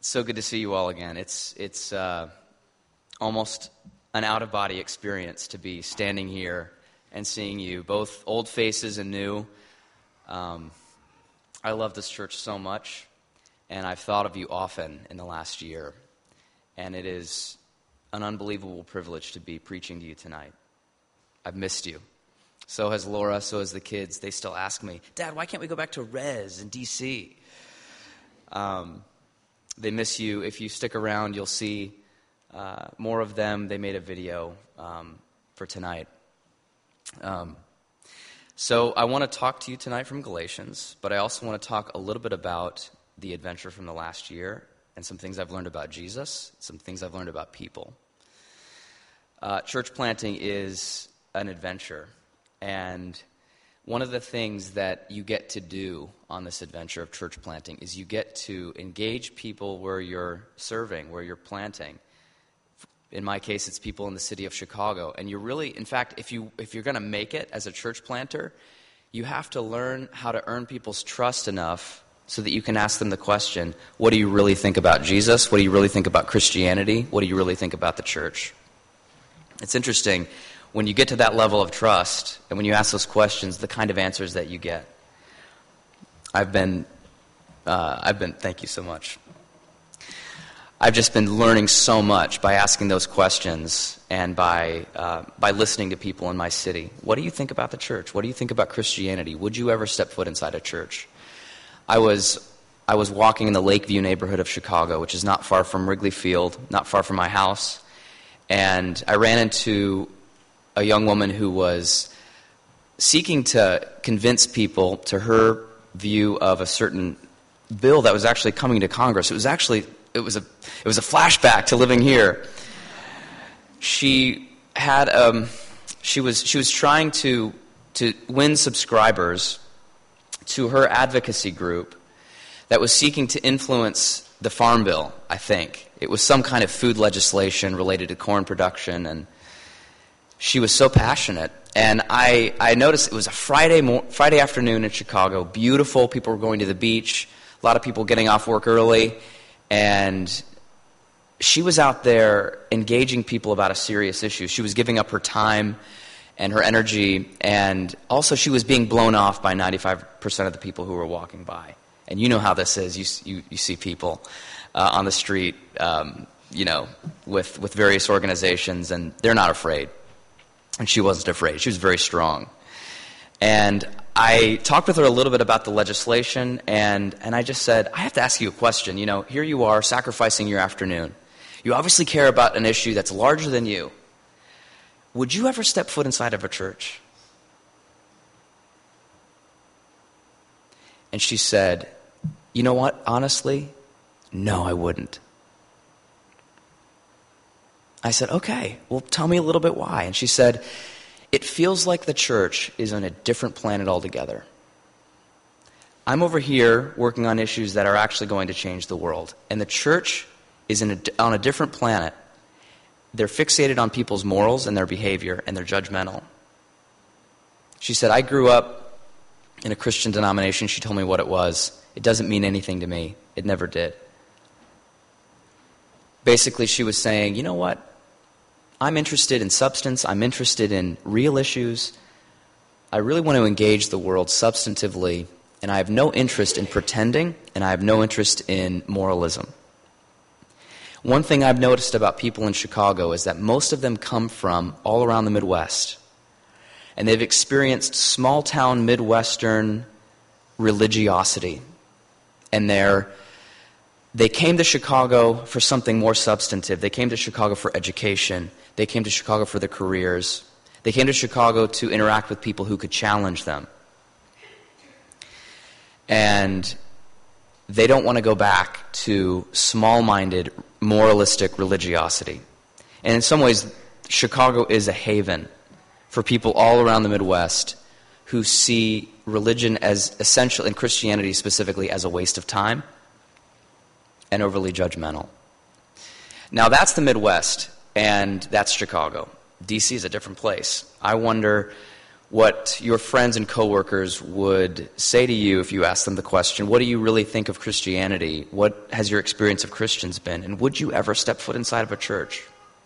So good to see you all again. It's almost an out-of-body experience to be standing here and seeing you, both old faces and new. I love this church so much, and I've thought of you often in the last year, and it is an unbelievable privilege to be preaching to you tonight. I've missed you. So has Laura, so has the kids. They still ask me, Dad, why can't we go back to Res in D.C.? They miss you. If you stick around, you'll see more of them. They made a video for tonight. So I want to talk to you tonight from Galatians, but I also want to talk a little bit about the adventure from the last year and some things I've learned about Jesus, some things I've learned about people. Church planting is an adventure, and one of the things that you get to do on this adventure of church planting is you get to engage people where you're serving, where you're planting. In my case, it's people in the city of Chicago. And you're really, in fact, if you're going to make it as a church planter, you have to learn how to earn people's trust enough so that you can ask them the question, what do you really think about Jesus? What do you really think about Christianity? What do you really think about the church? It's interesting. When you get to that level of trust, and when you ask those questions, the kind of answers that you get. Thank you so much. I've just been learning so much by asking those questions and by listening to people in my city. What do you think about the church? What do you think about Christianity? Would you ever step foot inside a church? I was walking in the Lakeview neighborhood of Chicago, which is not far from Wrigley Field, not far from my house, and I ran into a young woman who was seeking to convince people to her view of a certain bill that was actually coming to Congress. It was a flashback to living here. She was trying to win subscribers to her advocacy group that was seeking to influence the Farm Bill, I think. It was some kind of food legislation related to corn production, and she was so passionate. And I noticed it was a Friday afternoon in Chicago, beautiful, people were going to the beach, a lot of people getting off work early, and she was out there engaging people about a serious issue. She was giving up her time and her energy, and also she was being blown off by 95% of the people who were walking by. And you know how this is. You see people on the street, with various organizations, and they're not afraid. And she wasn't afraid. She was very strong. And I talked with her a little bit about the legislation, and I just said, I have to ask you a question. Here you are sacrificing your afternoon. You obviously care about an issue that's larger than you. Would you ever step foot inside of a church? And she said, you know what, honestly, no, I wouldn't. I said, okay, well, tell me a little bit why. And she said, it feels like the church is on a different planet altogether. I'm over here working on issues that are actually going to change the world. And the church is on a different planet. They're fixated on people's morals and their behavior, and they're judgmental. She said, I grew up in a Christian denomination. She told me what it was. It doesn't mean anything to me. It never did. Basically, she was saying, you know what? I'm interested in substance. I'm interested in real issues. I really want to engage the world substantively, and I have no interest in pretending, and I have no interest in moralism. One thing I've noticed about people in Chicago is that most of them come from all around the Midwest, and they've experienced small-town Midwestern religiosity, and they came to Chicago for something more substantive. They came to Chicago for education. They came to Chicago for their careers. They came to Chicago to interact with people who could challenge them. And they don't want to go back to small-minded, moralistic religiosity. And in some ways, Chicago is a haven for people all around the Midwest who see religion as essential, and Christianity specifically, as a waste of time and overly judgmental. Now, that's the Midwest, and that's Chicago. D.C. is a different place. I wonder what your friends and coworkers would say to you if you asked them the question, what do you really think of Christianity? What has your experience of Christians been? And would you ever step foot inside of a church?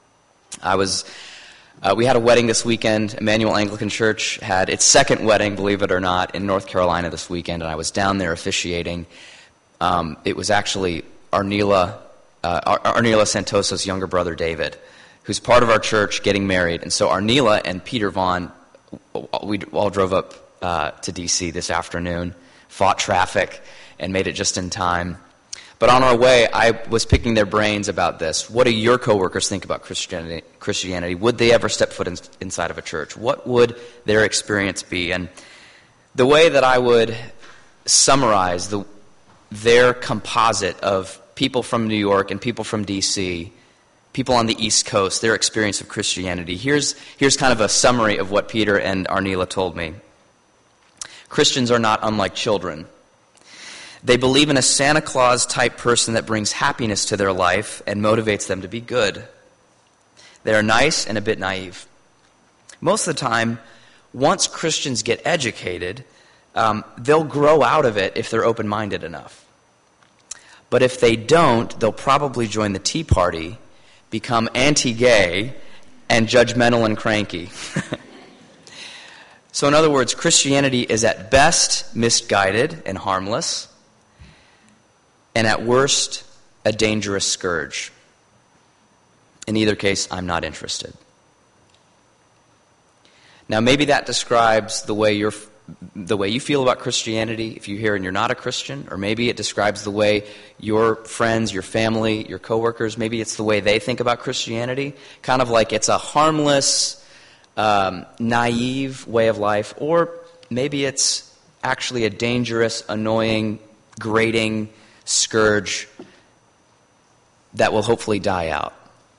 We had a wedding this weekend. Emmanuel Anglican Church had its second wedding, believe it or not, in North Carolina this weekend, and I was down there officiating. It was actually Arnila Santoso's younger brother, David, who's part of our church, getting married. And so Arnila and Peter Vaughn, we all drove up to D.C. this afternoon, fought traffic, and made it just in time. But on our way, I was picking their brains about this. What do your coworkers think about Christianity? Would they ever step foot inside of a church? What would their experience be? And the way that I would summarize their composite of people from New York and people from D.C., people on the East Coast, their experience of Christianity. Here's kind of a summary of what Peter and Arnila told me. Christians are not unlike children. They believe in a Santa Claus-type person that brings happiness to their life and motivates them to be good. They are nice and a bit naive. Most of the time, once Christians get educated, they'll grow out of it if they're open-minded enough. But if they don't, they'll probably join the Tea Party, become anti-gay, and judgmental and cranky. So in other words, Christianity is at best misguided and harmless, and at worst, a dangerous scourge. In either case, I'm not interested. Now, maybe that describes the way you feel about Christianity if you're here and you're not a Christian, or maybe it describes the way your friends, your family, your coworkers, maybe it's the way they think about Christianity, kind of like it's a harmless, naive way of life, or maybe it's actually a dangerous, annoying, grating scourge that will hopefully die out.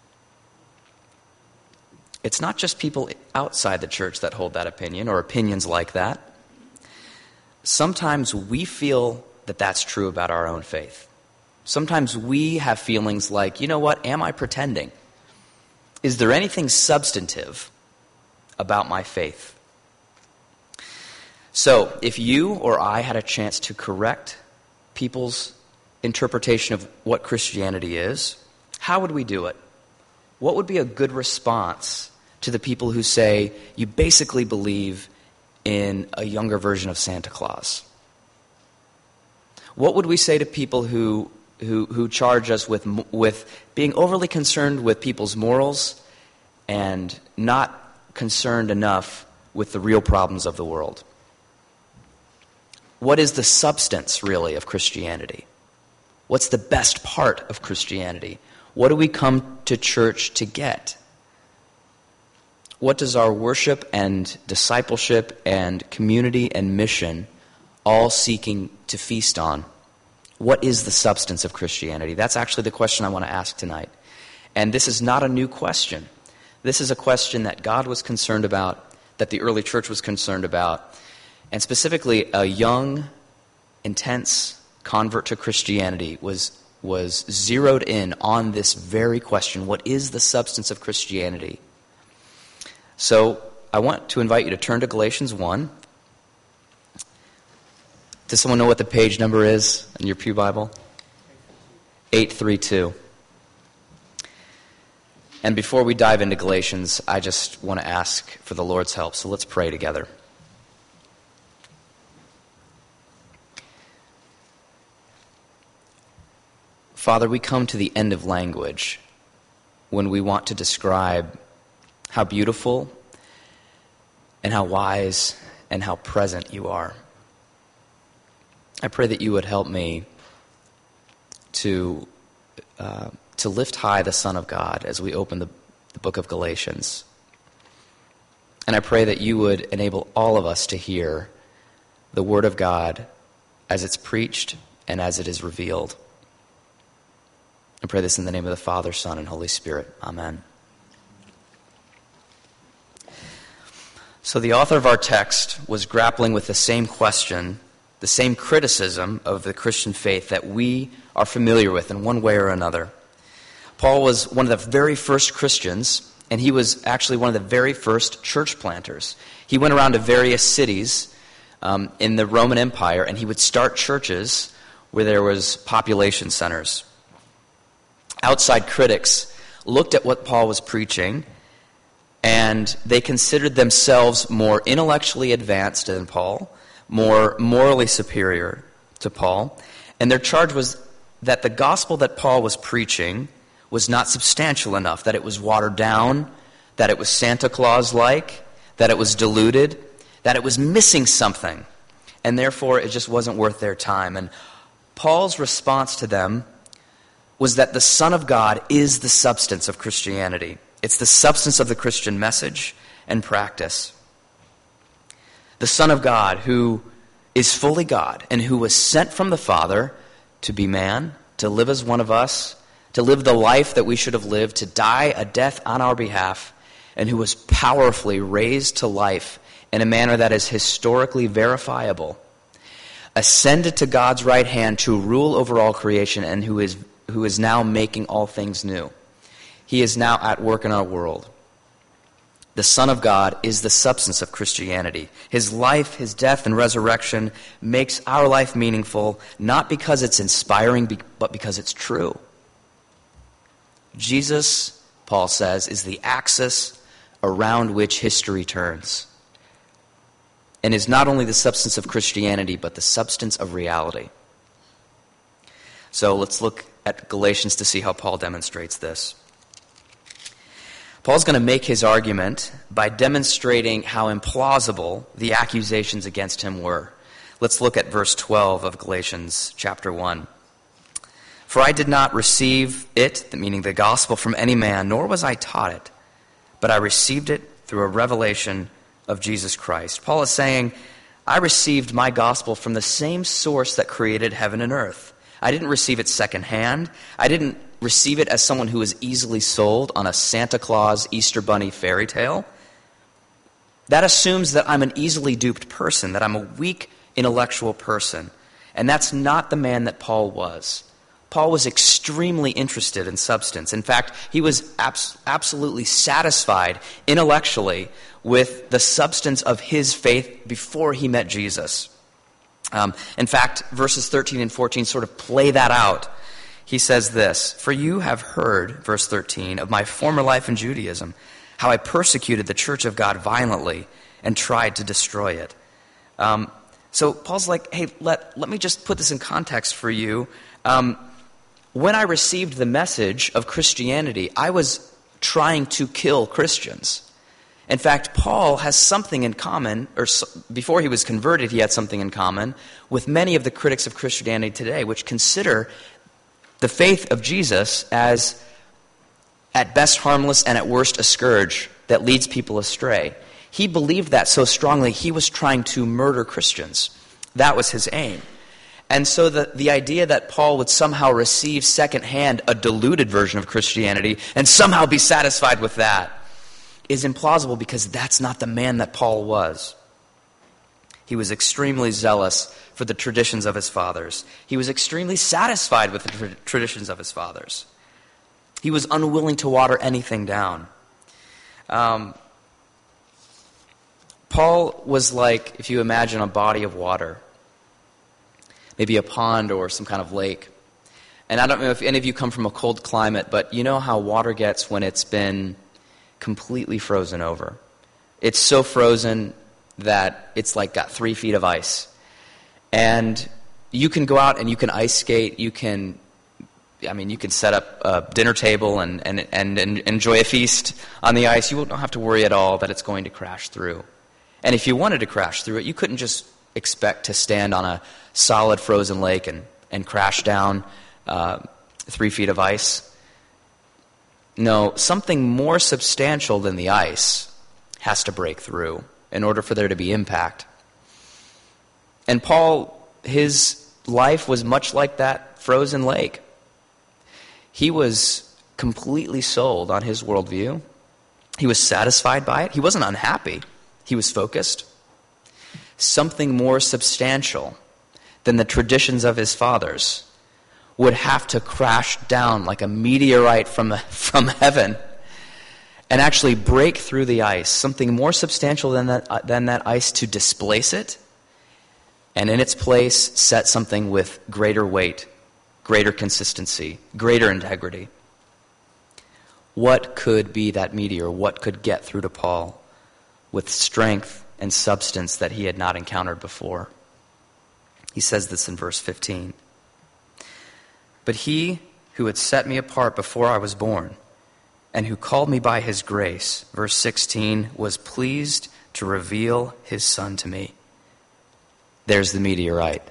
It's not just people outside the church that hold that opinion or opinions like that. Sometimes we feel that that's true about our own faith. Sometimes we have feelings like, you know what, am I pretending? Is there anything substantive about my faith? So, if you or I had a chance to correct people's interpretation of what Christianity is, how would we do it? What would be a good response to the people who say, you basically believe in a younger version of Santa Claus? What would we say to people who charge us with being overly concerned with people's morals and not concerned enough with the real problems of the world? What is the substance, really, of Christianity? What's the best part of Christianity? What do we come to church to get? What does our worship and discipleship and community and mission all seeking to feast on? What is the substance of Christianity? That's actually the question I want to ask tonight. And this is not a new question. This is a question that God was concerned about, that the early church was concerned about, and specifically a young, intense convert to Christianity was zeroed in on this very question. What is the substance of Christianity? So I want to invite you to turn to Galatians 1. Does someone know what the page number is in your pew Bible? 832. And before we dive into Galatians, I just want to ask for the Lord's help. So let's pray together. Father, we come to the end of language when we want to describe how beautiful and how wise and how present you are. I pray that you would help me to lift high the Son of God as we open the book of Galatians. And I pray that you would enable all of us to hear the Word of God as it's preached and as it is revealed. I pray this in the name of the Father, Son, and Holy Spirit. Amen. So the author of our text was grappling with the same question, the same criticism of the Christian faith that we are familiar with in one way or another. Paul was one of the very first Christians And he was actually one of the very first church planters. He went around to various cities in the Roman Empire, and he would start churches where there was population centers. Outside critics looked at what Paul was preaching, and they considered themselves more intellectually advanced than Paul, more morally superior to Paul, and their charge was that the gospel that Paul was preaching was not substantial enough, that it was watered down, that it was Santa Claus-like, that it was diluted, that it was missing something, and therefore it just wasn't worth their time. And Paul's response to them was that the Son of God is the substance of Christianity. It's the substance of the Christian message and practice. The Son of God, who is fully God and who was sent from the Father to be man, to live as one of us, to live the life that we should have lived, to die a death on our behalf, and who was powerfully raised to life in a manner that is historically verifiable, ascended to God's right hand to rule over all creation, and who is now making all things new. He is now at work in our world. The Son of God is the substance of Christianity. His life, his death, and resurrection makes our life meaningful, not because it's inspiring, but because it's true. Jesus, Paul says, is the axis around which history turns, and is not only the substance of Christianity, but the substance of reality. So let's look at Galatians to see how Paul demonstrates this. Paul's going to make his argument by demonstrating how implausible the accusations against him were. Let's look at verse 12 of Galatians chapter 1. For I did not receive it, meaning the gospel, from any man, nor was I taught it, but I received it through a revelation of Jesus Christ. Paul is saying, I received my gospel from the same source that created heaven and earth. I didn't receive it secondhand. I didn't receive it as someone who is easily sold on a Santa Claus, Easter Bunny fairy tale. That assumes that I'm an easily duped person, that I'm a weak intellectual person. And that's not the man that Paul was. Paul was extremely interested in substance. In fact, he was absolutely satisfied intellectually with the substance of his faith before he met Jesus. In fact, verses 13 and 14 sort of play that out. He says this, "For you have heard," verse 13, "of my former life in Judaism, how I persecuted the church of God violently and tried to destroy it." So Paul's like, hey, let me just put this in context for you. When I received the message of Christianity, I was trying to kill Christians. In fact, Paul has something in common, or before he was converted, he had something in common with many of the critics of Christianity today, which consider the faith of Jesus as at best harmless and at worst a scourge that leads people astray. He believed that so strongly, he was trying to murder Christians. That was his aim. And so the idea that Paul would somehow receive secondhand a diluted version of Christianity and somehow be satisfied with that is implausible, because that's not the man that Paul was. He was extremely zealous for the traditions of his fathers. He was extremely satisfied with the traditions of his fathers. He was unwilling to water anything down. Paul was like, if you imagine a body of water, maybe a pond or some kind of lake. And I don't know if any of you come from a cold climate, but you know how water gets when it's been completely frozen over. It's so frozen that it's like got 3 feet of ice. And you can go out and you can ice skate, you can set up a dinner table and enjoy a feast on the ice. You won't have to worry at all that it's going to crash through. And if you wanted to crash through it, you couldn't just expect to stand on a solid frozen lake and crash down 3 feet of ice. No, something more substantial than the ice has to break through in order for there to be impact. And Paul, his life was much like that frozen lake. He was completely sold on his worldview. He was satisfied by it. He wasn't unhappy. He was focused. Something more substantial than the traditions of his fathers would have to crash down like a meteorite from heaven and actually break through the ice, something more substantial than that ice to displace it, and in its place set something with greater weight, greater consistency, greater integrity. What could be that meteor? What could get through to Paul with strength and substance that he had not encountered before? He says this in verse 15. But he who had set me apart before I was born, and who called me by his grace, verse 16, was pleased to reveal his Son to me. There's the meteorite.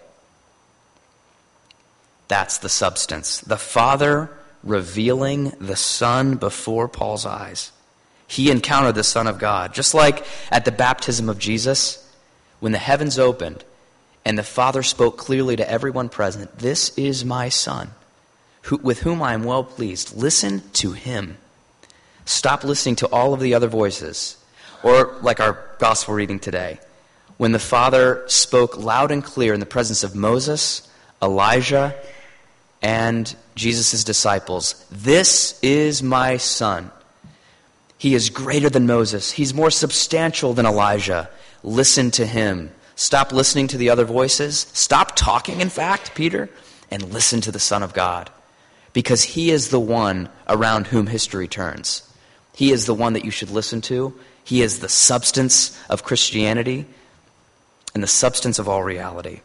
That's the substance. The Father revealing the Son before Paul's eyes. He encountered the Son of God. Just like at the baptism of Jesus, when the heavens opened and the Father spoke clearly to everyone present, "This is my Son, with whom I am well pleased. Listen to him." Stop listening to all of the other voices. Or like our gospel reading today, when the Father spoke loud and clear in the presence of Moses, Elijah, and Jesus' disciples, "This is my Son. He is greater than Moses. He's more substantial than Elijah. Listen to him." Stop listening to the other voices. Stop talking, in fact, Peter, and listen to the Son of God. Because he is the one around whom history turns. He is the one that you should listen to. He is the substance of Christianity and the substance of all reality.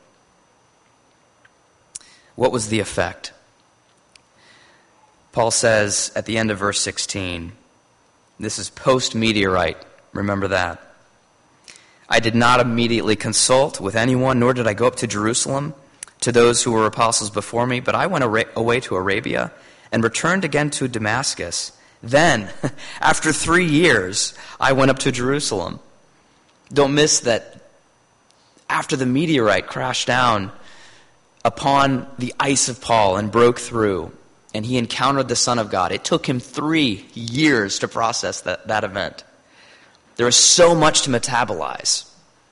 What was the effect? Paul says at the end of verse 16, this is post-meteorite, remember that. "I did not immediately consult with anyone, nor did I go up to Jerusalem to those who were apostles before me, but I went away to Arabia and returned again to Damascus. Then, after 3 years, I went up to Jerusalem." Don't miss that after the meteorite crashed down upon the ice of Paul and broke through, and he encountered the Son of God, it took him 3 years to process that event. There was so much to metabolize.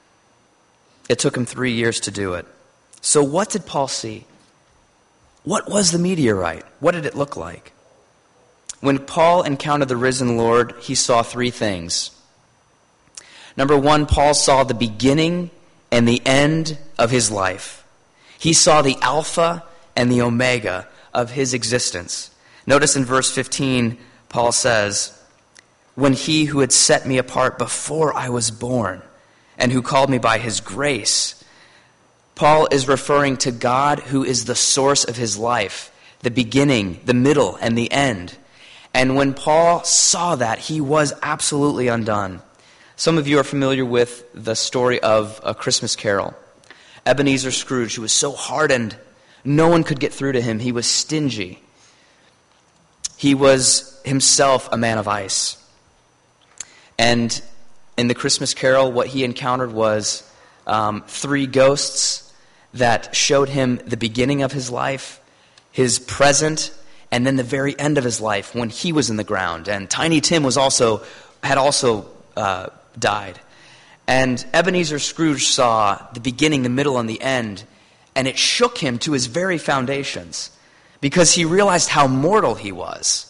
It took him 3 years to do it. So what did Paul see? What was the meteorite? What did it look like? When Paul encountered the risen Lord, he saw 3 things. Number 1, Paul saw the beginning and the end of his life. He saw the Alpha and the Omega of his existence. Notice in verse 15, Paul says, "When he who had set me apart before I was born, and who called me by his grace." Paul is referring to God, who is the source of his life, the beginning, the middle, and the end. And when Paul saw that, he was absolutely undone. Some of you are familiar with the story of A Christmas Carol. Ebenezer Scrooge, who was so hardened, no one could get through to him. He was stingy. He was himself a man of ice. And in the Christmas Carol, what he encountered was 3 ghosts that showed him the beginning of his life, his present, and then the very end of his life when he was in the ground. And Tiny Tim had also died. And Ebenezer Scrooge saw the beginning, the middle, and the end, and it shook him to his very foundations because he realized how mortal he was.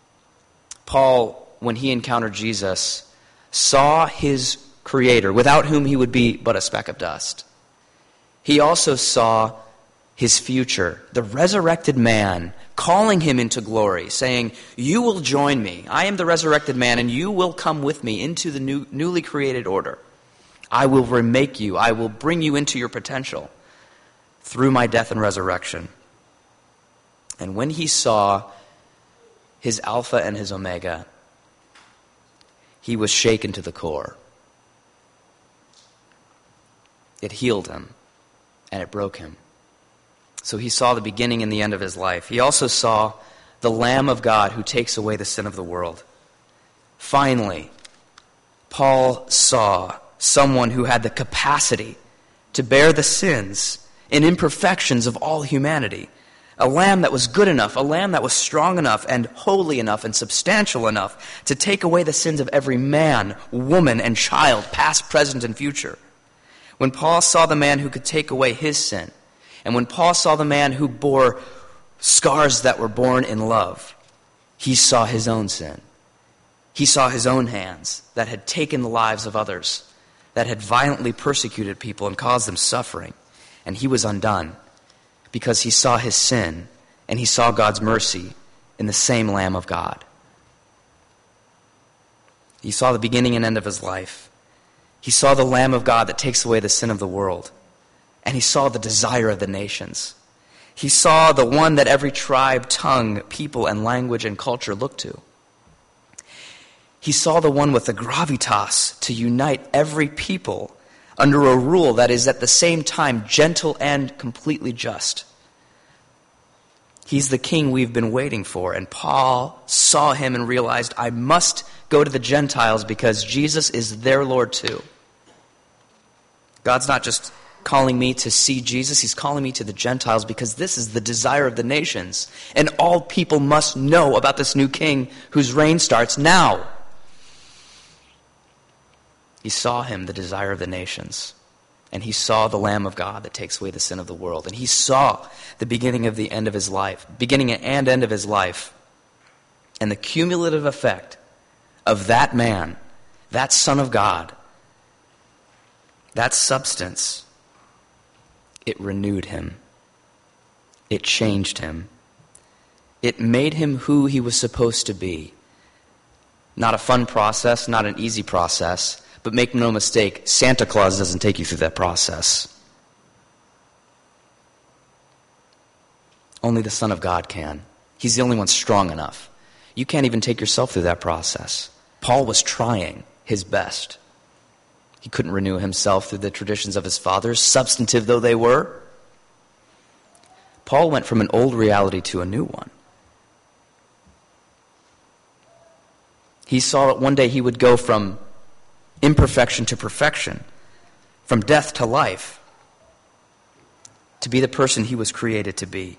Paul, when he encountered Jesus, saw his Creator, without whom he would be but a speck of dust. He also saw his future, the resurrected man, calling him into glory, saying, "You will join me. I am the resurrected man, and you will come with me into the newly created order. I will remake you. I will bring you into your potential through my death and resurrection." And when he saw his Alpha and his Omega, he was shaken to the core. It healed him, and it broke him. So he saw the beginning and the end of his life. He also saw the Lamb of God who takes away the sin of the world. Finally, Paul saw someone who had the capacity to bear the sins and imperfections of all humanity. A lamb that was good enough, a lamb that was strong enough and holy enough and substantial enough to take away the sins of every man, woman, and child, past, present, and future. When Paul saw the man who could take away his sin, and when Paul saw the man who bore scars that were born in love, he saw his own sin. He saw his own hands that had taken the lives of others, that had violently persecuted people and caused them suffering. And he was undone because he saw his sin and he saw God's mercy in the same Lamb of God. He saw the beginning and end of his life. He saw the Lamb of God that takes away the sin of the world. And he saw the desire of the nations. He saw the one that every tribe, tongue, people, and language and culture looked to. He saw the one with the gravitas to unite every people under a rule that is at the same time gentle and completely just. He's the king we've been waiting for. And Paul saw him and realized, I must go to the Gentiles because Jesus is their Lord too. God's not just calling me to see Jesus, he's calling me to the Gentiles because this is the desire of the nations. And all people must know about this new king whose reign starts now. He saw him, the desire of the nations. And he saw the Lamb of God that takes away the sin of the world. And he saw the beginning and end of his life. And the cumulative effect of that man, that Son of God, that substance, it renewed him. It changed him. It made him who he was supposed to be. Not a fun process, not an easy process, but make no mistake, Santa Claus doesn't take you through that process. Only the Son of God can. He's the only one strong enough. You can't even take yourself through that process. Paul was trying his best. He couldn't renew himself through the traditions of his fathers, substantive though they were. Paul went from an old reality to a new one. He saw that one day he would go from imperfection to perfection, from death to life, to be the person he was created to be.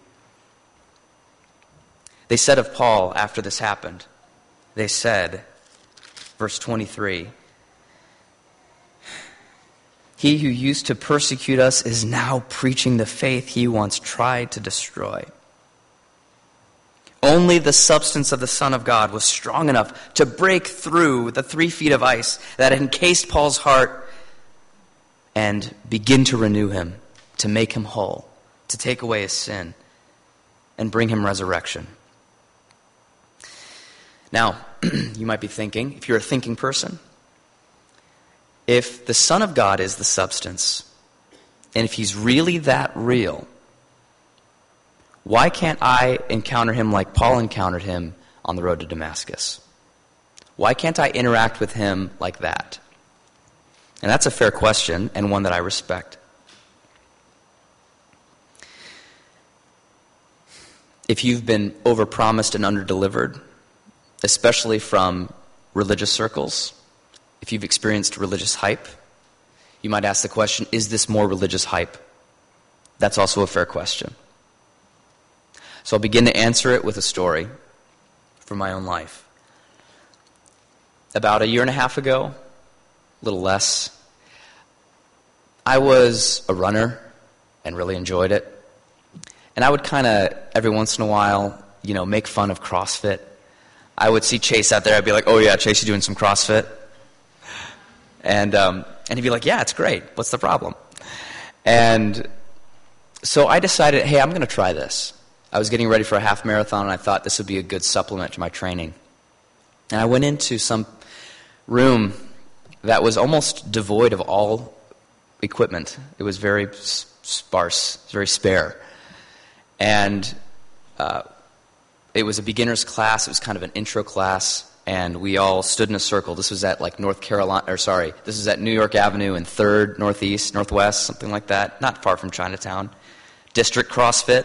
They said of Paul after this happened, they said, verse 23, he who used to persecute us is now preaching the faith he once tried to destroy. Only the substance of the Son of God was strong enough to break through the 3 feet of ice that encased Paul's heart and begin to renew him, to make him whole, to take away his sin, and bring him resurrection. Now, you might be thinking, if you're a thinking person, if the Son of God is the substance, and if he's really that real, why can't I encounter him like Paul encountered him on the road to Damascus? Why can't I interact with him like that? And that's a fair question, and one that I respect. If you've been overpromised and underdelivered, especially from religious circles, if you've experienced religious hype, you might ask the question, is this more religious hype? That's also a fair question. So I'll begin to answer it with a story from my own life. About 1.5 years ago, a little less, I was a runner and really enjoyed it. And I would kind of, every once in a while, make fun of CrossFit. I would see Chase out there, I'd be like, oh yeah, Chase, you doing some CrossFit? And he'd be like, yeah, it's great. What's the problem? And so I decided, hey, I'm going to try this. I was getting ready for a half marathon, and I thought this would be a good supplement to my training. And I went into some room that was almost devoid of all equipment. It was very sparse, very spare. And it was a beginner's class. It was kind of an intro class. And we all stood in a circle. This was at this is at New York Avenue and 3rd, Northwest, something like that. Not far from Chinatown. District CrossFit.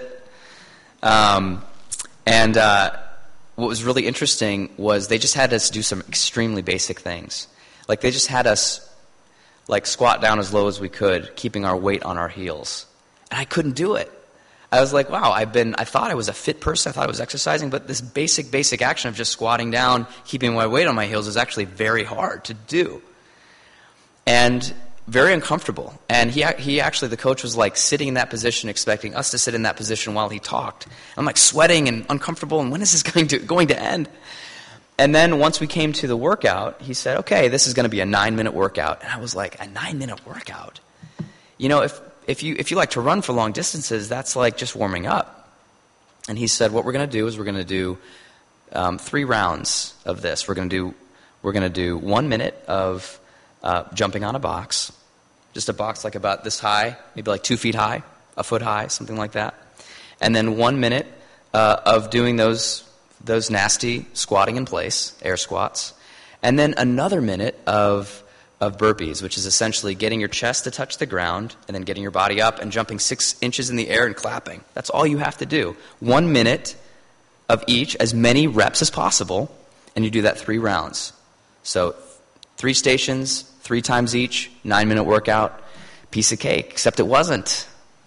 What was really interesting was they just had us do some extremely basic things. Like they just had us squat down as low as we could, keeping our weight on our heels. And I couldn't do it. I was like, wow, I thought I was a fit person. I thought I was exercising, but this basic action of just squatting down, keeping my weight on my heels is actually very hard to do. And very uncomfortable. And he actually, the coach was sitting in that position, expecting us to sit in that position while he talked. I'm sweating and uncomfortable, and when is this going to end? And then once we came to the workout, he said, okay, this is going to be a 9-minute workout. And I was like, a 9-minute workout? You know, if you like to run for long distances, that's like just warming up. And he said, what we're going to do is we're going to do 3 rounds of this. We're going to do 1 minute of jumping on a box, just a box like about this high, maybe like 2 feet high, a foot high, something like that. And then 1 minute of doing those nasty squatting in place, air squats. And then another minute of burpees, which is essentially getting your chest to touch the ground and then getting your body up and jumping 6 inches in the air and clapping. That's all you have to do. 1 minute of each, as many reps as possible, and you do that 3 rounds. So 3 stations, 3 times each, 9-minute workout, piece of cake, except it wasn't.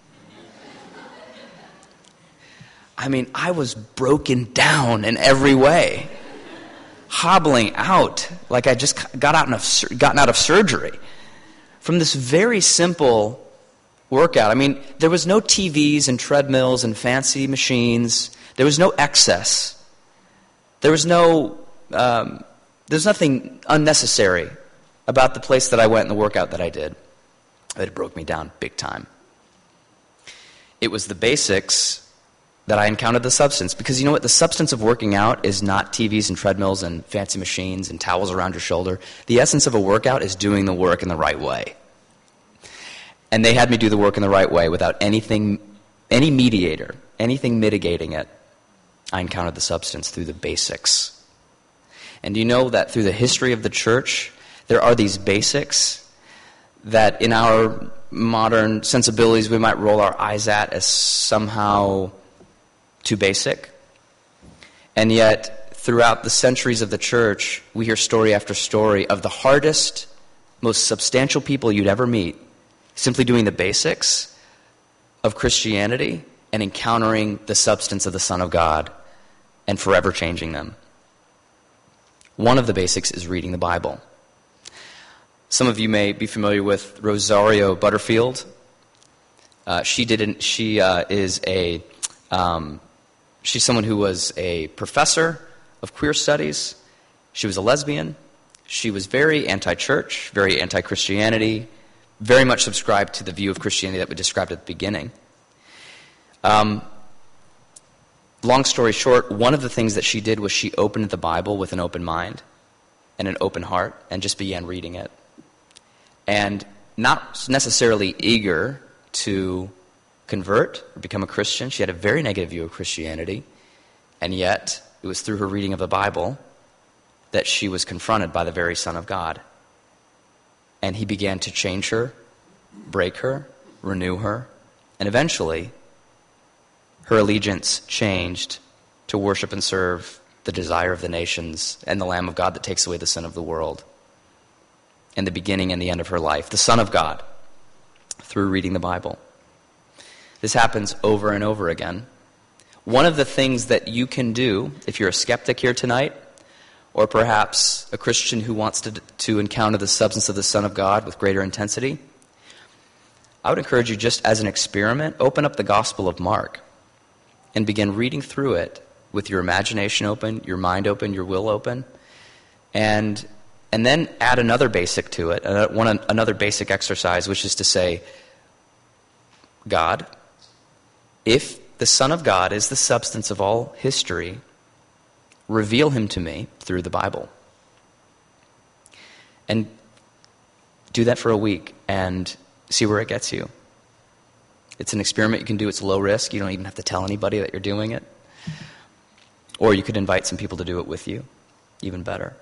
I mean, I was broken down in every way, hobbling out like I just gotten out of surgery from this very simple workout. I mean, there was no TVs and treadmills and fancy machines. There was no excess. There's nothing unnecessary about the place that I went and the workout that I did. It broke me down big time. It was the basics that I encountered the substance. Because you know what? The substance of working out is not TVs and treadmills and fancy machines and towels around your shoulder. The essence of a workout is doing the work in the right way. And they had me do the work in the right way without any mediator, anything mitigating it. I encountered the substance through the basics. And you know that through the history of the church, there are these basics that in our modern sensibilities we might roll our eyes at as somehow too basic. And yet, throughout the centuries of the church, we hear story after story of the hardest, most substantial people you'd ever meet simply doing the basics of Christianity and encountering the substance of the Son of God and forever changing them. One of the basics is reading the Bible. Some of you may be familiar with Rosario Butterfield. She's someone who was a professor of queer studies. She was a lesbian. She was very anti-church, very anti-Christianity, very much subscribed to the view of Christianity that we described at the beginning. Long story short, one of the things that she did was she opened the Bible with an open mind and an open heart and just began reading it. And not necessarily eager to convert or become a Christian. She had a very negative view of Christianity, and yet it was through her reading of the Bible that she was confronted by the very Son of God. And he began to change her, break her, renew her, and eventually her allegiance changed to worship and serve the desire of the nations and the Lamb of God that takes away the sin of the world. And the beginning and the end of her life, the Son of God, through reading the Bible. This happens over and over again. One of the things that you can do, if you're a skeptic here tonight, or perhaps a Christian who wants to encounter the substance of the Son of God with greater intensity, I would encourage you, just as an experiment, open up the Gospel of Mark and begin reading through it with your imagination open, your mind open, your will open, and then add another basic to it, another basic exercise, which is to say, God, if the Son of God is the substance of all history, reveal him to me through the Bible. And do that for a week and see where it gets you. It's an experiment you can do. It's low risk. You don't even have to tell anybody that you're doing it. Or you could invite some people to do it with you. Even better.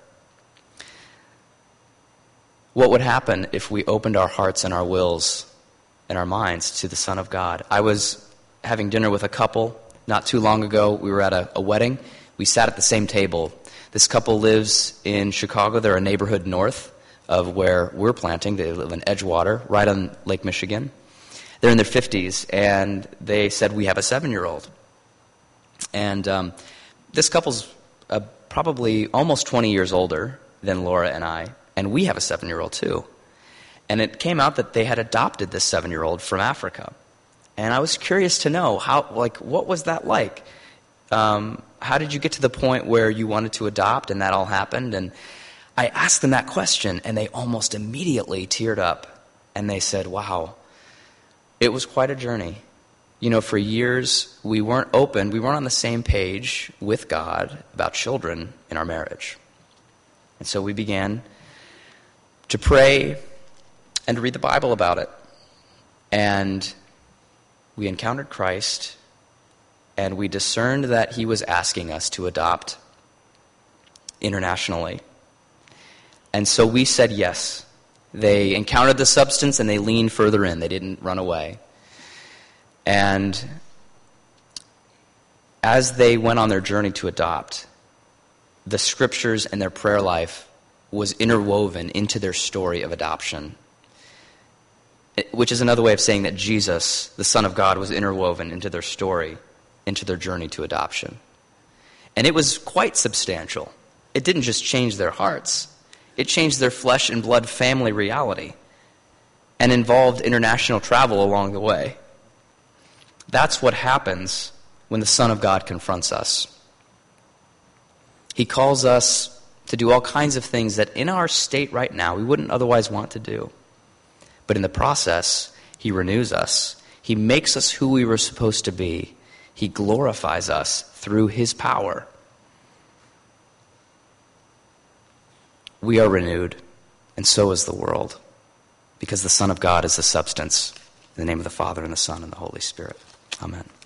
What would happen if we opened our hearts and our wills and our minds to the Son of God? I was having dinner with a couple not too long ago. We were at a wedding. We sat at the same table. This couple lives in Chicago. They're a neighborhood north of where we're planting. They live in Edgewater, right on Lake Michigan. They're in their 50s, and they said, we have a 7-year-old. And this couple's probably almost 20 years older than Laura and I, and we have a 7-year-old too. And it came out that they had adopted this 7-year-old from Africa. And I was curious to know what was that like? How how did you get to the point where you wanted to adopt and that all happened? And I asked them that question, and they almost immediately teared up, and they said, wow, it was quite a journey. You know, for years, we weren't on the same page with God about children in our marriage. And so we began to pray and to read the Bible about it. And we encountered Christ, and we discerned that he was asking us to adopt internationally. And so we said yes. They encountered the substance, and they leaned further in. They didn't run away. And as they went on their journey to adopt, the scriptures and their prayer life was interwoven into their story of adoption, which is another way of saying that Jesus, the Son of God, was interwoven into their story, into their journey to adoption. And it was quite substantial. It didn't just change their hearts. It changed their flesh and blood family reality and involved international travel along the way. That's what happens when the Son of God confronts us. He calls us to do all kinds of things that in our state right now we wouldn't otherwise want to do. But in the process, he renews us. He makes us who we were supposed to be. He glorifies us through his power. We are renewed, and so is the world, because the Son of God is the substance. In the name of the Father, and the Son, and the Holy Spirit. Amen.